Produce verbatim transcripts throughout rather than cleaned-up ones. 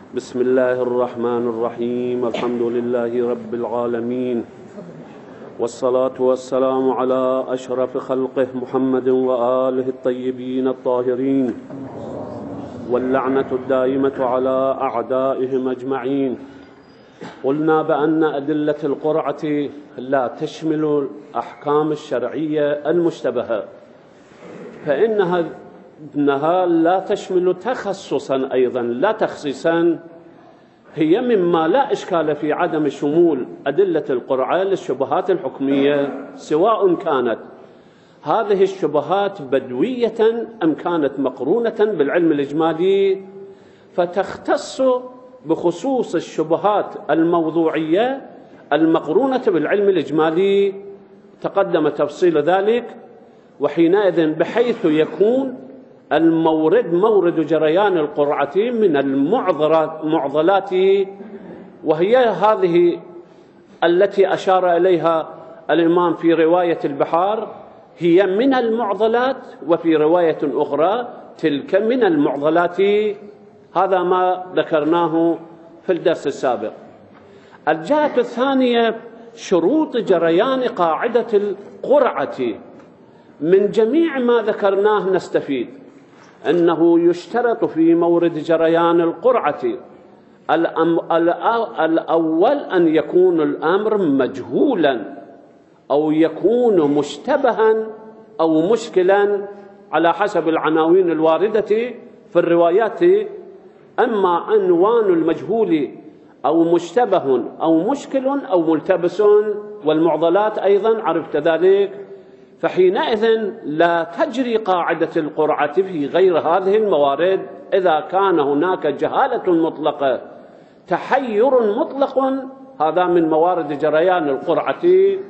بسم الله الرحمن الرحيم. الحمد لله رب العالمين، والصلاة والسلام على أشرف خلقه محمد وآله الطيبين الطاهرين، واللعنة الدائمة على أعدائهم أجمعين. قلنا بأن أدلة القرعة لا تشمل الأحكام الشرعية المشتبهة، فإنها إنها لا تشمل تخصصا أيضا لا تخصيصا، هي مما لا إشكال في عدم شمول أدلة القرعة للشبهات الحكمية، سواء كانت هذه الشبهات بدوية أم كانت مقرونة بالعلم الإجمالي، فتختص بخصوص الشبهات الموضوعية المقرونة بالعلم الإجمالي، تقدم تفصيل ذلك. وحينئذ بحيث يكون المورد مورد جريان القرعة من المعضلات، وهي هذه التي أشار إليها الإمام في رواية البحار، هي من المعضلات، وفي رواية أخرى تلك من المعضلات. هذا ما ذكرناه في الدرس السابق. الجهة الثانية شروط جريان قاعدة القرعة. من جميع ما ذكرناه نستفيد أنه يشترط في مورد جريان القرعة الأول أن يكون الأمر مجهولا، أو يكون مشتبها أو مشكلا على حسب العناوين الواردة في الروايات. أما عنوان المجهول أو مشتبه أو مشكل أو ملتبس، والمعضلات أيضا عرفت ذلك، فحينئذ لا تجري قاعدة القرعة في غير هذه الموارد إذا كان هناك جهالة مطلقة، تحير مطلق، هذا من موارد جريان القرعة.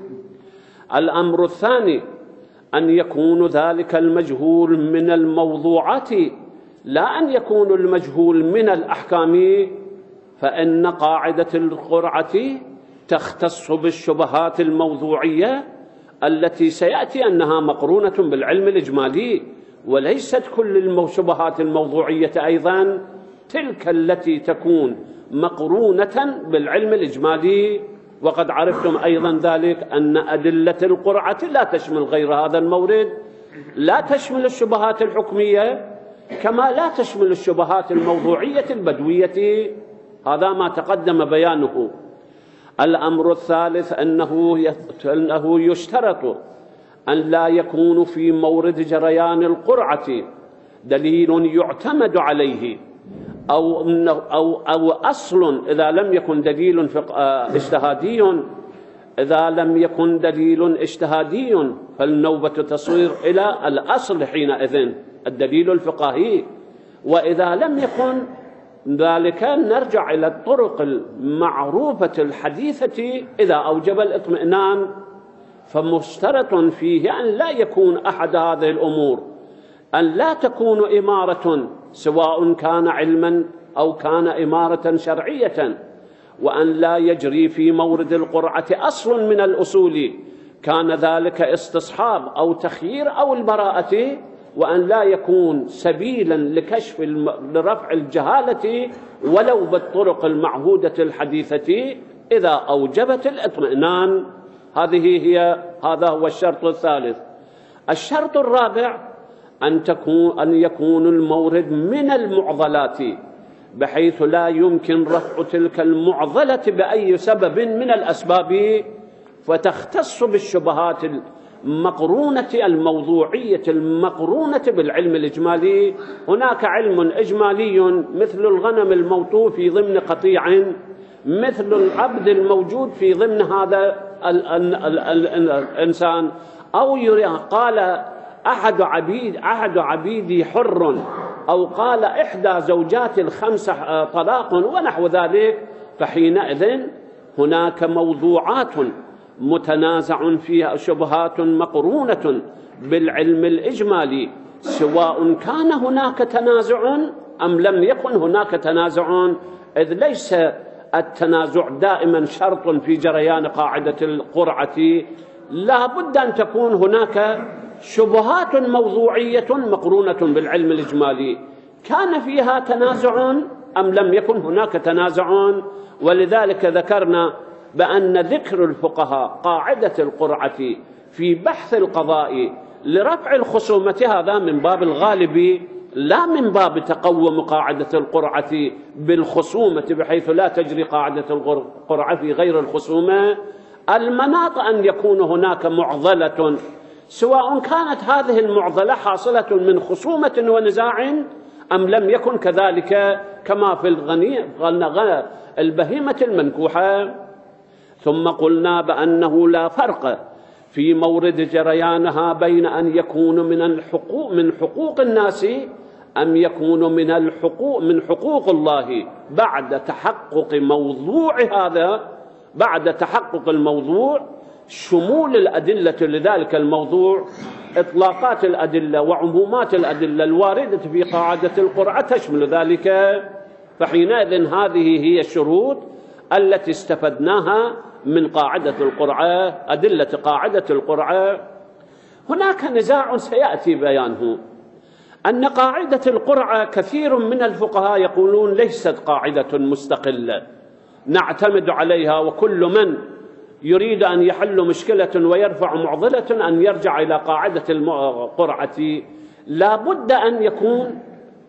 الأمر الثاني أن يكون ذلك المجهول من الموضوعات، لا أن يكون المجهول من الأحكام، فإن قاعدة القرعة تختص بالشبهات الموضوعية التي سيأتي أنها مقرونة بالعلم الإجمالي، وليست كل الشبهات الموضوعية أيضا تلك التي تكون مقرونة بالعلم الإجمالي. وقد عرفتم أيضا ذلك أن أدلة القرعة لا تشمل غير هذا المورد، لا تشمل الشبهات الحكمية كما لا تشمل الشبهات الموضوعية البدوية. هذا ما تقدم بيانه. الأمر الثالث أنه يشترط أن لا يكون في مورد جريان القرعة دليل يعتمد عليه، أو, أو, أو أصل إذا لم يكن دليل اجتهادي، إذا لم يكن دليل اجتهادي فالنوبة تصير إلى الأصل حينئذ الدليل الفقهي. وإذا لم يكن ذلك نرجع إلى الطرق المعروفة الحديثة إذا أوجب الاطمئنان. فمشترط فيه أن لا يكون أحد هذه الأمور، أن لا تكون إمارة سواء كان علما أو كان إمارة شرعية، وأن لا يجري في مورد القرعة أصل من الأصول، كان ذلك استصحاب أو تخيير أو البراءة، وأن لا يكون سبيلا لكشف لرفع الجهالة ولو بالطرق المعهودة الحديثة إذا أوجبت الاطمئنان. هذه هي هذا هو الشرط الثالث. الشرط الرابع أن تكون أن يكون المورد من المعضلات، بحيث لا يمكن رفع تلك المعضلة بأي سبب من الأسباب، فتختص بالشبهات المقرونة الموضوعية المقرونة بالعلم الإجمالي. هناك علم إجمالي مثل الغنم الموطوف في ضمن قطيع، مثل العبد الموجود في ضمن هذا الإنسان، أو قال أحد عبيد أحد عبيدي حر، أو قال إحدى زوجات الخمس طلاق ونحو ذلك. فحينئذ هناك موضوعات متنازع فيها شبهات مقرونة بالعلم الإجمالي، سواء كان هناك تنازع أم لم يكن هناك تنازع، إذ ليس التنازع دائما شرط في جريان قاعدة القرعة. لا بد أن تكون هناك شبهات موضوعية مقرونة بالعلم الإجمالي، كان فيها تنازع أم لم يكن هناك تنازع. ولذلك ذكرنا بأن ذكر الفقهاء قاعدة القرعة في بحث القضاء لرفع الخصومة هذا من باب الغالب، لا من باب تقوم قاعدة القرعة بالخصومة بحيث لا تجري قاعدة القرعة في غير الخصومة. المناط أن يكون هناك معضلة، سواء كانت هذه المعضلة حاصلة من خصومة ونزاع أم لم يكن كذلك، كما في الغني البهيمة المنكوحة. ثم قلنا بأنه لا فرق في مورد جريانها بين أن يكون من الحقوق من حقوق الناس أم يكون من الحقوق من حقوق الله بعد تحقق موضوع هذا، بعد تحقق الموضوع، شمول الأدلة لذلك الموضوع، إطلاقات الأدلة وعمومات الأدلة الواردة في قاعدة القرعة تشمل ذلك. فحينئذ هذه هي الشروط التي استفدناها من قاعدة القرعة، أدلة قاعدة القرعة. هناك نزاع سيأتي بيانه، أن قاعدة القرعة كثير من الفقهاء يقولون ليست قاعدة مستقلة نعتمد عليها، وكل من يريد أن يحل مشكلة ويرفع معضلة أن يرجع إلى قاعدة القرعة. لا بد أن يكون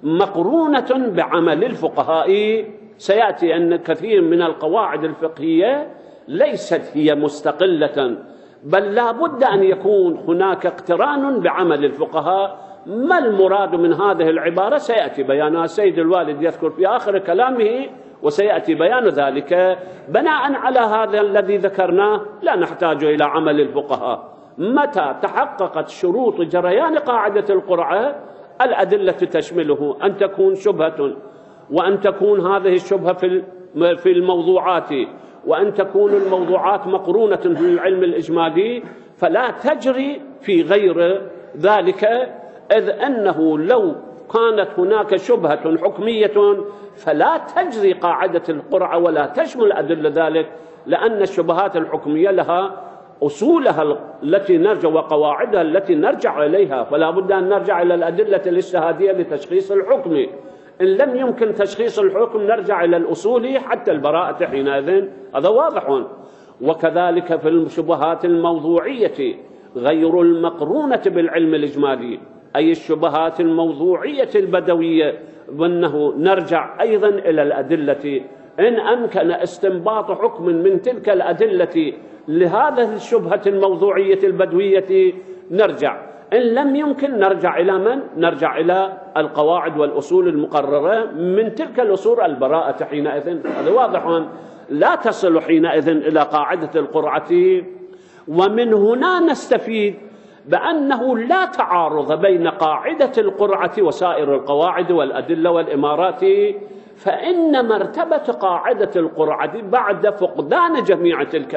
مقرونة بعمل الفقهاء. سيأتي أن كثير من القواعد الفقهية ليست هي مستقلة، بل لا بد أن يكون هناك اقتران بعمل الفقهاء. ما المراد من هذه العبارة سيأتي بيانها، السيد الوالد يذكر في آخر كلامه وسيأتي بيان ذلك. بناء على هذا الذي ذكرناه لا نحتاج إلى عمل الفقهاء. متى تحققت شروط جريان قاعدة القرعة الأدلة تشمله، أن تكون شبهة، وأن تكون هذه الشبهة في الموضوعات، وأن تكون الموضوعات مقرونة في العلم الإجمالي، فلا تجري في غير ذلك، إذ أنه لو كانت هناك شبهة حكمية فلا تجري قاعدة القرعة ولا تشمل أدلة ذلك، لأن الشبهات الحكمية لها أصولها التي نرجع وقواعدها التي نرجع إليها، فلا بد أن نرجع إلى الأدلة الاجتهادية لتشخيص الحكم. إن لم يمكن تشخيص الحكم نرجع إلى الأصول حتى البراءة حينئذ، هذا واضح. وكذلك في الشبهات الموضوعية غير المقرونة بالعلم الإجمالي، أي الشبهات الموضوعية البدوية، وأنه نرجع أيضا إلى الأدلة. إن أمكن استنباط حكم من تلك الأدلة لهذه الشبهة الموضوعية البدوية نرجع، إن لم يمكن نرجع إلى من؟ نرجع إلى القواعد والأصول المقررة من تلك الأصول البراءة حينئذ. هذا واضح، لا تصل حينئذ إلى قاعدة القرعة. ومن هنا نستفيد بأنه لا تعارض بين قاعدة القرعة وسائر القواعد والأدلة والإمارات، فإن مرتبة قاعدة القرعة بعد فقدان جميع تلك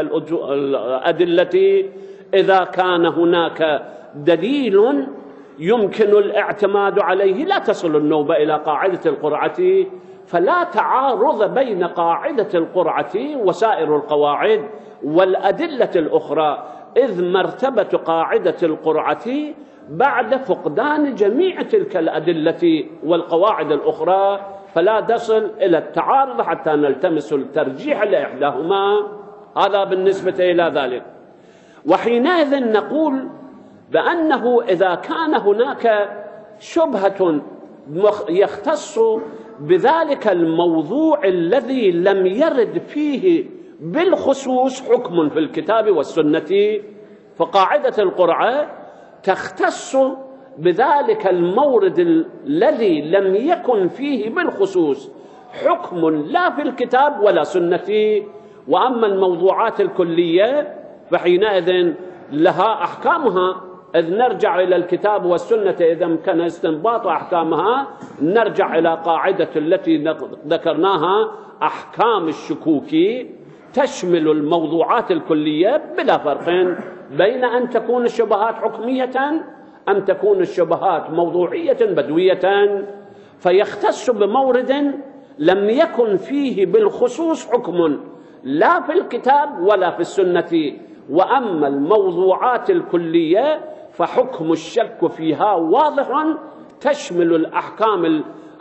الأدلة، إذا كان هناك دليل يمكن الاعتماد عليه لا تصل النوبة إلى قاعدة القرعة. فلا تعارض بين قاعدة القرعة وسائر القواعد والأدلة الأخرى، إذ مرتبة قاعدة القرعة بعد فقدان جميع تلك الأدلة والقواعد الأخرى، فلا تصل إلى التعارض حتى نلتمس الترجيح لإحداهما. هذا بالنسبة إلى ذلك. وحينئذ نقول بأنه إذا كان هناك شبهة يختص بذلك الموضوع الذي لم يرد فيه بالخصوص حكم في الكتاب والسنة، فقاعدة القرعة تختص بذلك المورد الذي لم يكن فيه بالخصوص حكم لا في الكتاب ولا سنة. وأما الموضوعات الكلية فحينئذ لها أحكامها، إذ نرجع إلى الكتاب والسنة إذا امكن استنباط أحكامها، نرجع إلى قاعدة التي ذكرناها أحكام الشكوك تشمل الموضوعات الكلية بلا فرق بين أن تكون الشبهات حكمية أم تكون الشبهات موضوعية بدوية. فيختص بمورد لم يكن فيه بالخصوص حكم لا في الكتاب ولا في السنة. وأما الموضوعات الكلية فحكم الشك فيها واضح، تشمل الأحكام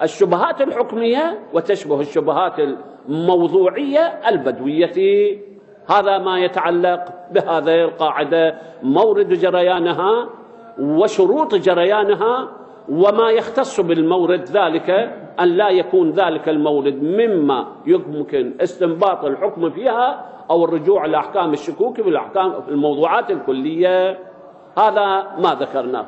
الشبهات الحكمية وتشبه الشبهات الموضوعية البدوية. هذا ما يتعلق بهذه القاعدة، مورد جريانها وشروط جريانها، وما يختص بالمورد ذلك أن لا يكون ذلك المورد مما يمكن استنباط الحكم فيها أو الرجوع لأحكام الشكوك بالأحكام في الموضوعات الكلية. هذا ما ذكرناه.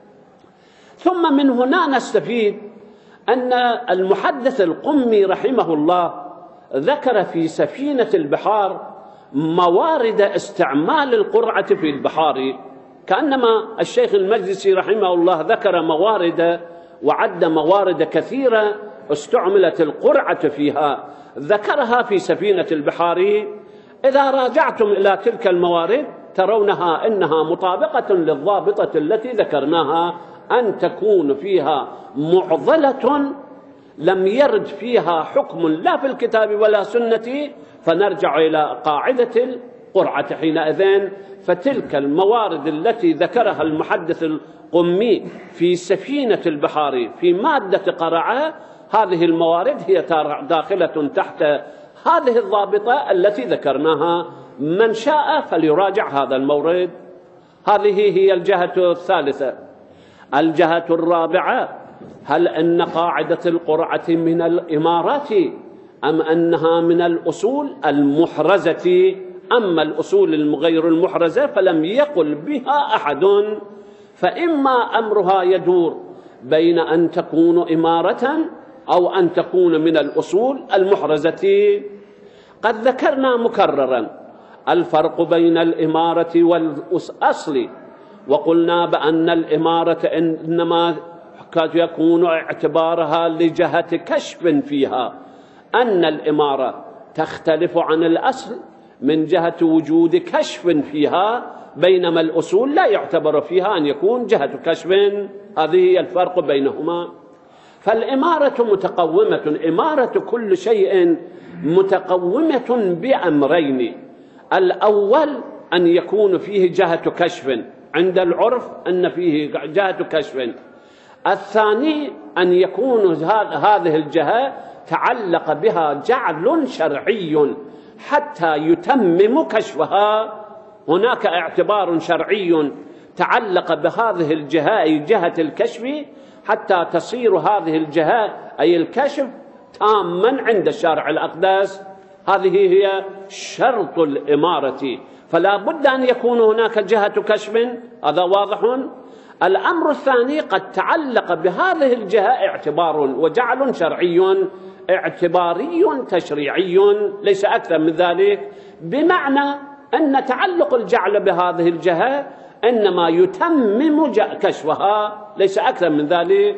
ثم من هنا نستفيد أن المحدث القمي رحمه الله ذكر في سفينة البحار موارد استعمال القرعة في البحار، كأنما الشيخ المجلسي رحمه الله ذكر موارد وعد موارد كثيرة استعملت القرعة فيها، ذكرها في سفينة البحار. إذا راجعتم إلى تلك الموارد ترونها إنها مطابقة للضابطة التي ذكرناها، أن تكون فيها معضلة لم يرد فيها حكم لا في الكتاب ولا سنة، فنرجع إلى قاعدة القرعة حينئذ. فتلك الموارد التي ذكرها المحدث القمي في سفينة البحار في مادة قرعة، هذه الموارد هي داخلة تحت هذه الضابطة التي ذكرناها. من شاء فليراجع هذا المورد. هذه هي الجهة الثالثة. الجهة الرابعة: هل أن قاعدة القرعة من الإمارات أم أنها من الأصول المحرزة؟ أما الأصول غير المحرزة فلم يقل بها أحد، فإما أمرها يدور بين أن تكون إمارة أو أن تكون من الأصول المحرزة. قد ذكرنا مكررا الفرق بين الإمارة والأصل، وقلنا بأن الإمارة إنما قد يكون اعتبارها لجهة كشف فيها، أن الإمارة تختلف عن الأصل من جهة وجود كشف فيها، بينما الأصول لا يعتبر فيها أن يكون جهة كشف. هذه هي الفرق بينهما. فالإمارة متقومة، إمارة كل شيء متقومة بأمرين: الأول أن يكون فيه جهة كشف، عند العرف أن فيه جهة كشف. الثاني أن يكون هذه الجهة تعلق بها جعل شرعي حتى يتمم كشفها. هناك اعتبار شرعي تعلق بهذه الجهة أي جهة الكشف حتى تصير هذه الجهة أي الكشف تاما عند الشارع الأقدس. هذه هي شرط الإمارة، فلا بد أن يكون هناك جهة كشف، هذا واضح. الأمر الثاني: قد تعلق بهذه الجهة اعتبار وجعل شرعي اعتباري تشريعي، ليس أكثر من ذلك، بمعنى أن تعلق الجعل بهذه الجهة إنما يتمم كشفها، ليس أكثر من ذلك.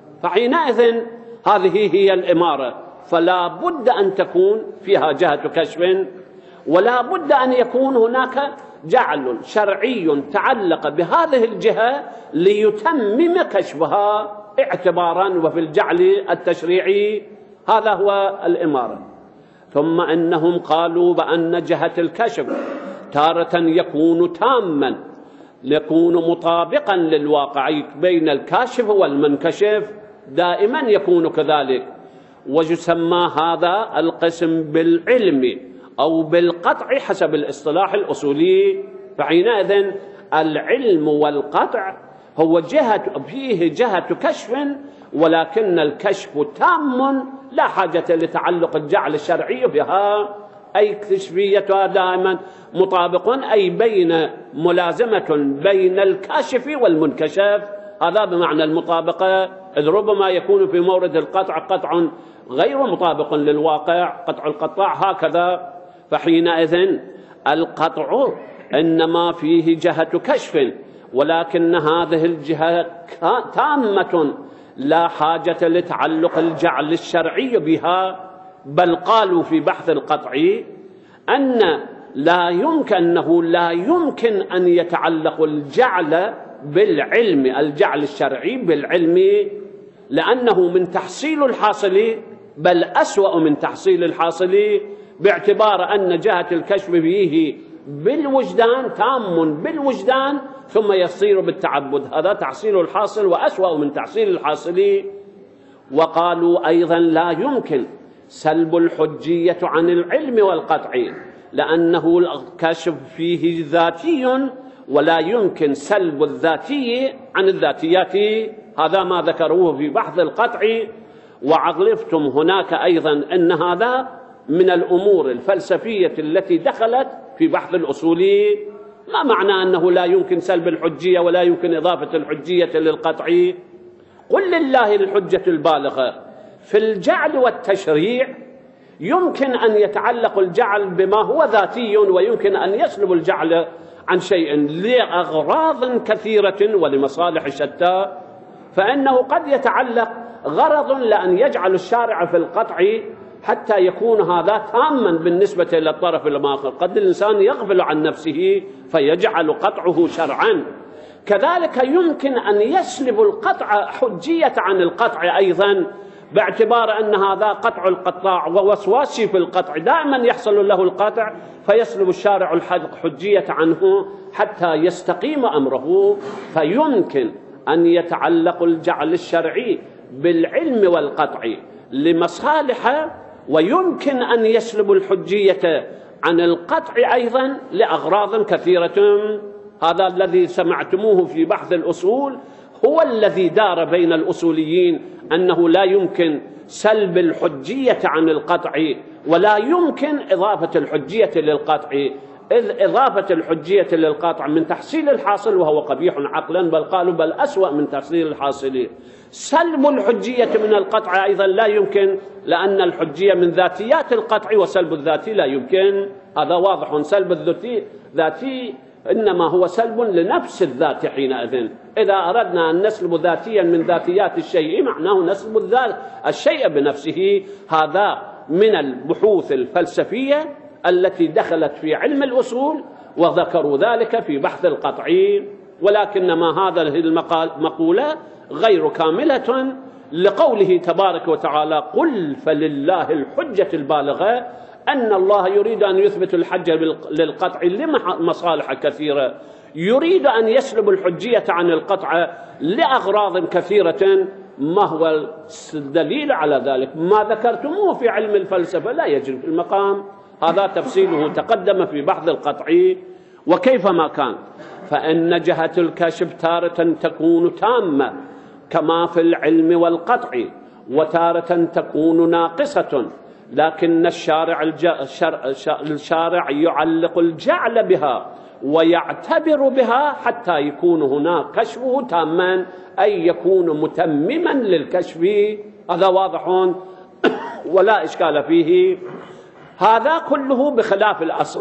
فحينئذ هذه هي الإمارة، فلا بد أن تكون فيها جهة كشف، ولا بد أن يكون هناك جعل شرعي تعلق بهذه الجهة ليتمم كشفها اعتبارا وفي الجعل التشريعي. هذا هو الإمارة. ثم إنهم قالوا بأن جهة الكشف تارة يكون تاما، يكون مطابقا للواقع بين الكاشف والمنكشف، دائما يكون كذلك. ويسمى هذا القسم بالعلم أو بالقطع حسب الاصطلاح الأصولي. فحينئذ العلم والقطع هو جهة فيه جهة كشف، ولكن الكشف تام لا حاجة لتعلق الجعل الشرعي بها، أي كشفيتها دائما مطابق، أي بين ملازمة بين الكاشف والمنكشف. هذا بمعنى المطابقة، إذ ربما يكون في مورد القطع قطع غير مطابق للواقع، قطع القطاع هكذا. فحينئذ القطع إنما فيه جهة كشف، ولكن هذه الجهة تامة لا حاجة لتعلق الجعل الشرعي بها. بل قالوا في بحث القطع أن لا يمكن أنه لا يمكن أن يتعلق الجعل بالعلم، الجعل الشرعي بالعلم، لأنه من تحصيل الحاصل، بل أسوأ من تحصيل الحاصل، باعتبار أن جهة الكشف فيه بالوجدان تام بالوجدان ثم يصير بالتعبد. هذا تحصيل الحاصل وأسوأ من تحصيل الحاصل. وقالوا أيضا لا يمكن سلب الحجية عن العلم والقطع، لأنه الكشف فيه ذاتي ولا يمكن سلب الذاتي عن الذاتيات. هذا ما ذكروه في بحث القطع. وعرفتم هناك أيضا أن هذا من الأمور الفلسفية التي دخلت في بحث الأصولي. ما معنى أنه لا يمكن سلب الحجية ولا يمكن إضافة الحجية للقطع؟ قل لله الحجة البالغة في الجعل والتشريع. يمكن أن يتعلق الجعل بما هو ذاتي، ويمكن أن يسلب الجعل عن شيء لأغراض كثيرة ولمصالح شتى. فإنه قد يتعلق غرض لأن يجعل الشارع في القطع حتى يكون هذا تاما بالنسبة إلى الطرف الآخر. قد الإنسان يغفل عن نفسه فيجعل قطعه شرعا. كذلك يمكن أن يسلب القطع حجية عن القطع أيضا، باعتبار أن هذا قطع القطاع ووسواسي في القطع دائما يحصل له القطع، فيسلب الشارع الحجية عنه حتى يستقيم أمره. فيمكن أن يتعلق الجعل الشرعي بالعلم والقطع لمصالح، ويمكن أن يسلب الحجية عن القطع أيضا لأغراض كثيرة. هذا الذي سمعتموه في بحث الأصول هو الذي دار بين الأصوليين، أنه لا يمكن سلب الحجية عن القطع ولا يمكن إضافة الحجية للقطع، إذ إضافة الحجية للقطع من تحصيل الحاصل وهو قبيح عقلا، بل قالوا بل أسوأ من تحصيل الحاصل. سلب الحجية من القطع أيضا لا يمكن، لأن الحجية من ذاتيات القطع وسلب الذاتي لا يمكن. هذا واضح. سلب الذاتي ذاتي إنما هو سلب لنفس الذات حينئذ. إذا أردنا أن نسلب ذاتيا من ذاتيات الشيء معناه نسلب الذات الشيء بنفسه. هذا من البحوث الفلسفية التي دخلت في علم الأصول، وذكروا ذلك في بحث القطع. ولكنما هذا المقولة غير كاملة لقوله تبارك وتعالى قل فلله الحجة البالغة، أن الله يريد أن يثبت الحجة للقطع لمصالح كثيرة، يريد أن يسلب الحجية عن القطع لأغراض كثيرة. ما هو الدليل على ذلك؟ ما ذكرتموه في علم الفلسفة لا يجري في المقام. هذا تفصيله تقدم في بحث القطع. وكيفما كان فإن جهة الكشف تارة تكون تامة كما في العلم والقطع، وتارة تكون ناقصة، لكن الشارع, الشارع يعلق الجعل بها ويعتبر بها حتى يكون هناك كشفه تاما، أي يكون متمما للكشف. هذا واضح ولا إشكال فيه. هذا كله بخلاف الأصل،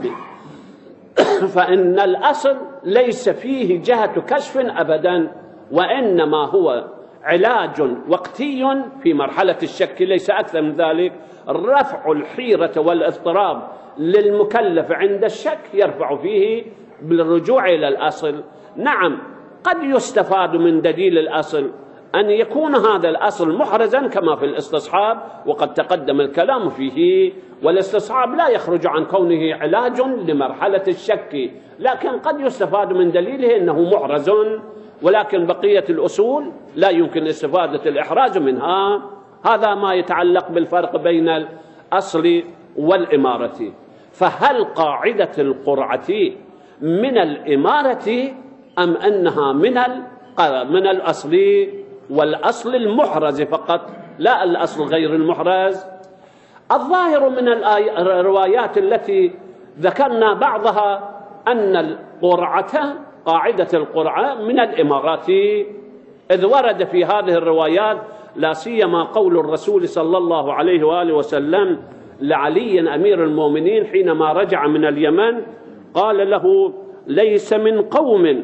فإن الأصل ليس فيه جهة كشف أبدا، وإنما هو علاج وقتي في مرحلة الشك، ليس أكثر من ذلك. رفع الحيرة والاضطراب للمكلف عند الشك يرفع فيه بالرجوع إلى الأصل. نعم، قد يستفاد من دليل الأصل أن يكون هذا الأصل محرزا كما في الاستصحاب، وقد تقدم الكلام فيه. والاستصحاب لا يخرج عن كونه علاج لمرحلة الشك، لكن قد يستفاد من دليله أنه محرز، ولكن بقية الأصول لا يمكن استفادة الإحراز منها. هذا ما يتعلق بالفرق بين الأصل والإمارة. فهل قاعدة القرعة من الإمارة أم أنها من من الأصل؟ والأصل المحرز فقط، لا الأصل غير المحرز. الظاهر من الروايات التي ذكرنا بعضها أن القرعة قاعدة القرعة من الإمارات، إذ ورد في هذه الروايات لا سيما قول الرسول صلى الله عليه وآله وسلم لعلي أمير المؤمنين حينما رجع من اليمن، قال له ليس من قوم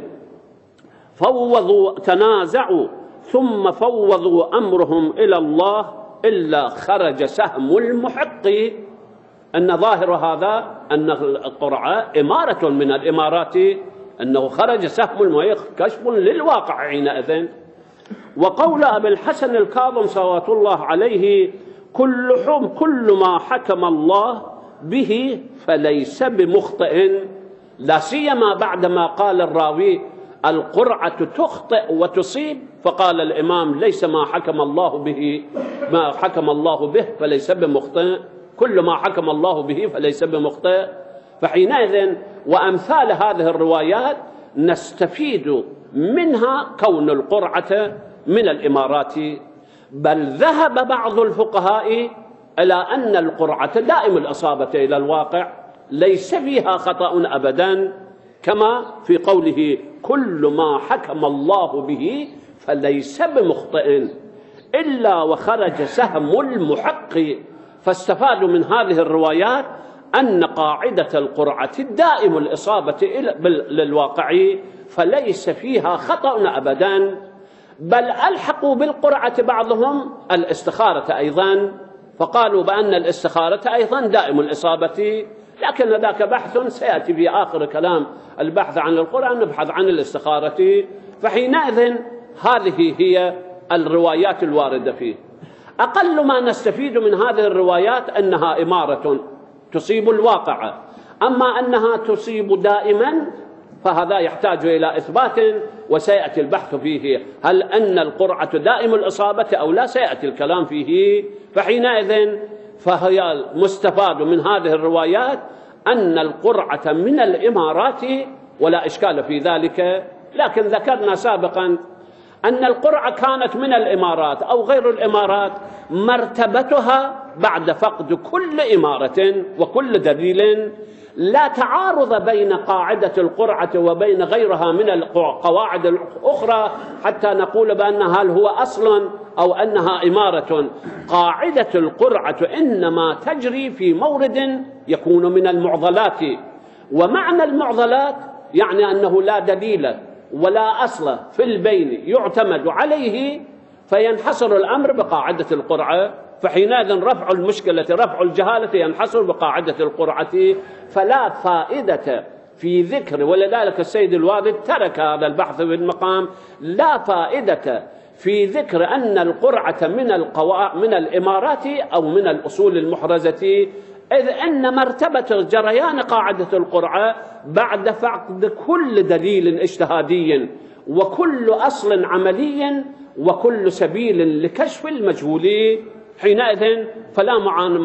فوضوا تنازعوا ثم فوضوا أمرهم إلى الله إلا خرج سهم المحق. أن ظاهر هذا أن القرعة إمارة من الإمارات، أنه خرج سهم المحق كشف للواقع حينئذ. وقول أبي الحسن الكاظم صلوات الله عليه كل حكم كل ما حكم الله به فليس بمخطئ، لا سيما بعدما قال الراوي القرعة تخطئ وتصيب، فقال الإمام ليس ما حكم الله به ما حكم الله به فليس بمخطئ، كل ما حكم الله به فليس بمخطئ. فحينئذ وأمثال هذه الروايات نستفيد منها كون القرعة من الإمارات. بل ذهب بعض الفقهاء إلى أن القرعة دائم الإصابة إلى الواقع، ليس فيها خطأ أبدا، كما في قوله كل ما حكم الله به فليس بمخطئ إلا وخرج سهم المحق. فاستفادوا من هذه الروايات أن قاعدة القرعة دائم الإصابة للواقع فليس فيها خطأ أبدا. بل ألحقوا بالقرعة بعضهم الاستخارة أيضا، فقالوا بأن الاستخارة أيضا دائم الإصابة، لكن ذاك بحث سيأتي في آخر كلام البحث عن القرعة، نبحث عن الاستخارة. فحينئذ هذه هي الروايات الواردة فيه. أقل ما نستفيد من هذه الروايات أنها إمارة تصيب الواقع، أما أنها تصيب دائما فهذا يحتاج إلى إثبات، وسيأتي البحث فيه هل أن القرعة دائم الإصابة أو لا، سيأتي الكلام فيه. فحينئذ فهي مستفاد من هذه الروايات أن القرعة من الإمارات ولا إشكال في ذلك. لكن ذكرنا سابقا أن القرعة كانت من الإمارات أو غير الإمارات، مرتبتها بعد فقد كل إمارة وكل دليل. لا تعارض بين قاعدة القرعة وبين غيرها من القواعد الأخرى حتى نقول بأن هل هو أصل أو أنها إمارة. قاعدة القرعة إنما تجري في مورد يكون من المعضلات، ومعنى المعضلات يعني أنه لا دليل ولا أصل في البين يعتمد عليه، فينحصر الأمر بقاعدة القرعة. فحينئذ رفع المشكلة رفع الجهالة ينحصر بقاعدة القرعة، فلا فائدة في ذكر، ولذلك السيد الوالد ترك هذا البحث في المقام، لا فائدة في ذكر أن القرعة من القوا... من الإمارات أو من الأصول المحرزة، إذ أن مرتبة جريان قاعدة القرعة بعد فقد كل دليل اجتهادي وكل أصل عملي وكل سبيل لكشف المجهول. حينئذ فلا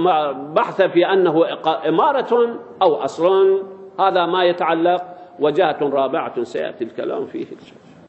بحث في أنه إمارة أو أصل. هذا ما يتعلق. وجهة رابعة سيأتي الكلام فيه.